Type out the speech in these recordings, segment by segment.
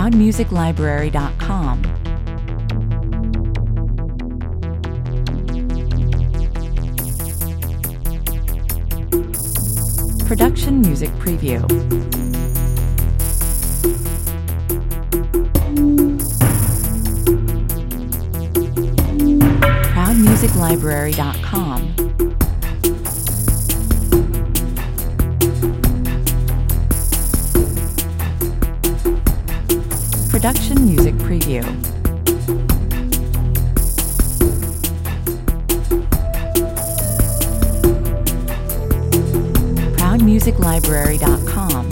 ProudMusicLibrary.com. Production Music Preview. ProudMusicLibrary.com. Production Music Preview. ProudMusicLibrary.com.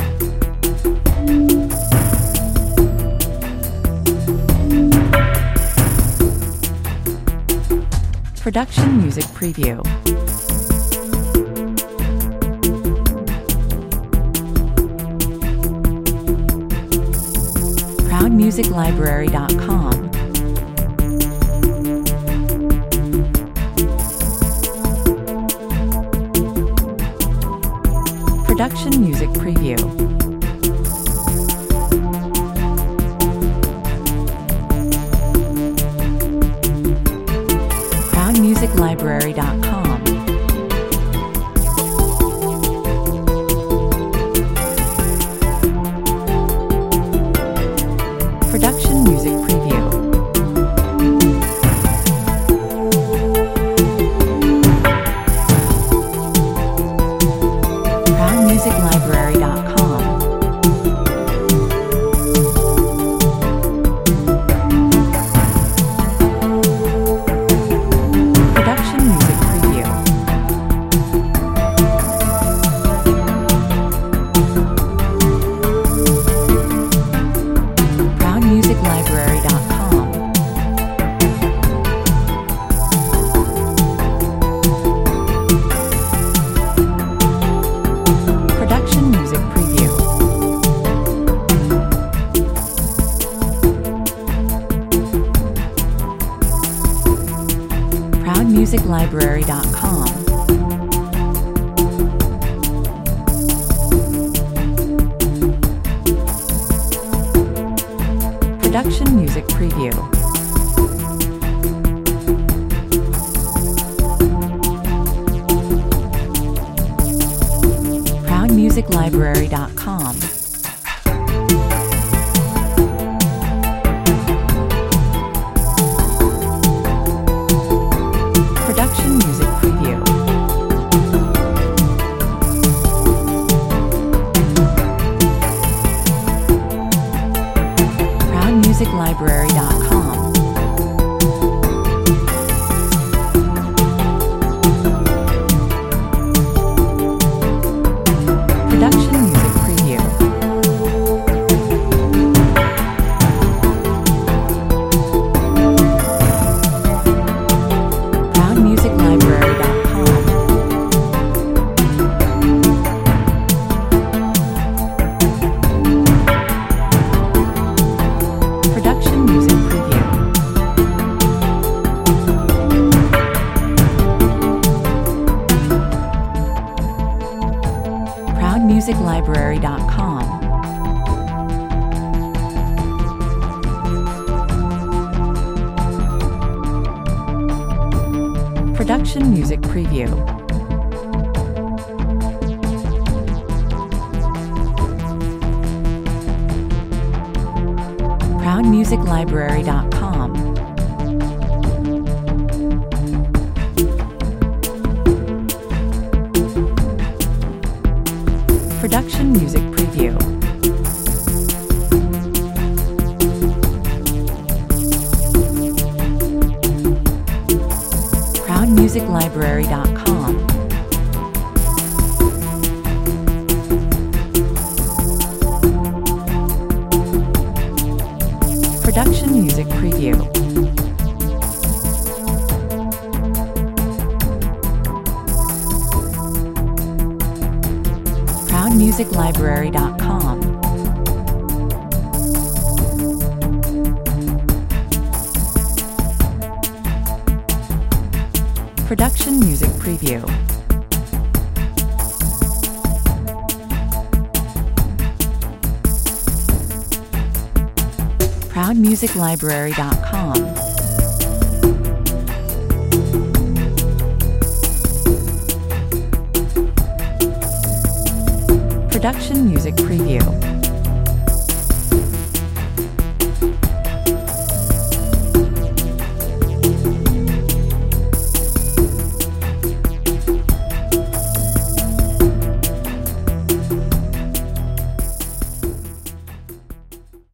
Production Music Preview. ProudMusicLibrary.com. Production Music Preview. ProudMusicLibrary.com. Production Music Preview. ProudMusicLibrary.com. Production Music Preview. ProudMusicLibrary.com. Production Music Preview. ProudMusicLibrary.com. Production Music Preview. ProudMusicLibrary.com. Production Music Preview. ProudMusicLibrary.com. Production Music Preview. ProudMusicLibrary.com. Production Music Preview. ProudMusicLibrary.com. Production Music Preview. ProudMusicLibrary.com. Production Music Preview. ProudMusicLibrary.com. Production Music Preview. ProudMusicLibrary.com. Production Music Preview. proudmusiclibrary.com. Production Music Preview.